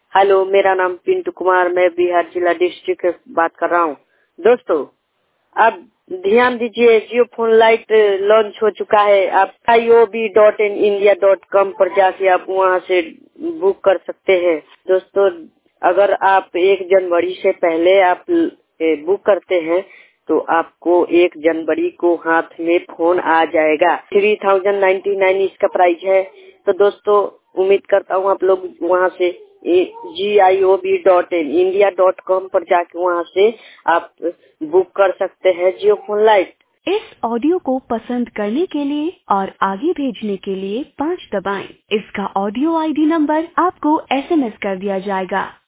Hello, मेरा नाम पिंटू कुमार, मैं बिहार जिला डिस्ट्रिक्ट से बात कर रहा हूँ। दोस्तों, आप ध्यान दीजिए, जियो फोन लाइट लॉन्च हो चुका है। आप IOB.in.India.com पर जाके आप वहाँ से बुक कर सकते हैं। दोस्तों, अगर आप 1 जनवरी से पहले आप बुक करते हैं तो आपको 1 जनवरी को हाथ में फोन आ जाएगा। 3099 इसका प्राइस है। तो दोस्तों, उम्मीद करता हूँ आप लोग वहाँ से GIOB.in.India.com पर जाके वहाँ से आप बुक कर सकते हैं जियो फोन लाइट। इस ऑडियो को पसंद करने के लिए और आगे भेजने के लिए 5 दबाएं। इसका ऑडियो ID नंबर आपको SMS कर दिया जाएगा।